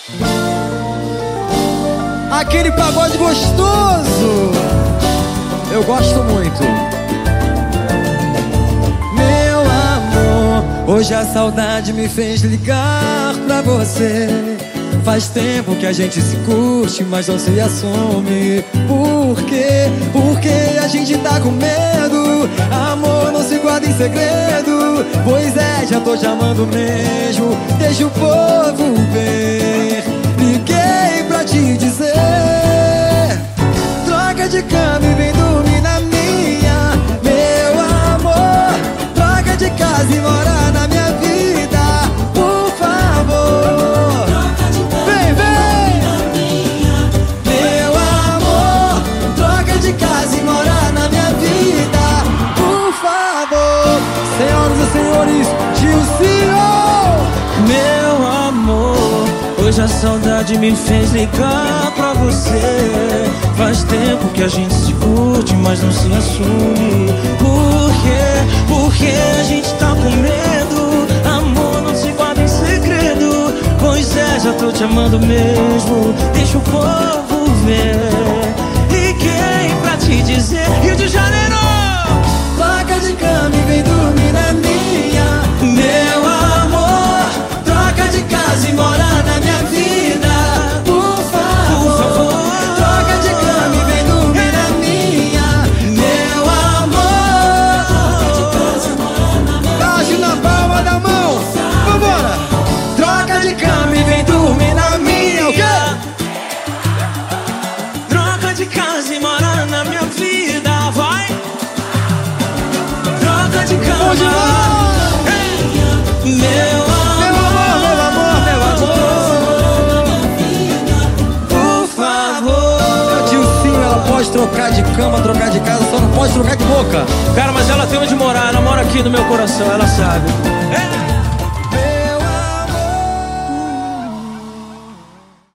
Aquele pagode gostoso, eu gosto muito. Meu amor, hoje a saudade me fez ligar pra você. Faz tempo que a gente se curte, mas não se assume. Por quê? Porque a gente tá com medo. Amor não se guarda em segredo. Pois é, já tô te amando mesmo. Deixa o povo ver. Liguei pra te dizer: troca de cama e vem dormir na minha. Meu amor, troca de casa e mora na minha vida, por favor. Vem, vem! Meu amor, troca de casa e mora na minha vida, por favor. Senhoras e senhores, Gilzinho! Meu amor, hoje a saudade me fez ligar pra você. Faz tempo que a gente se curte, mas não se assume. Por quê? Porque a gente tá com medo. Amor não se guarda em segredo. Pois é, já tô te amando mesmo. Deixa o povo ver. Liguei pra te dizer: Rio de Janeiro, Troca de cama e vem dormir na minha. Meu amor, troca de casa e mora na minha vida, por favor. Troca de cama e vem dormir na minha. Meu amor, troca de casa e mora na minha vida. Bate na palma da mão, vambora. Troca de cama e vem dormir na minha. O quê? troca de casa e mora na minha vida. Vai! Troca de cama. Bom demais. Meu amor, por favor. Dilcinho, ela pode trocar de cama, trocar de casa, só não pode trocar de boca. Cara, mas ela tem onde morar, ela mora aqui no meu coração, ela sabe.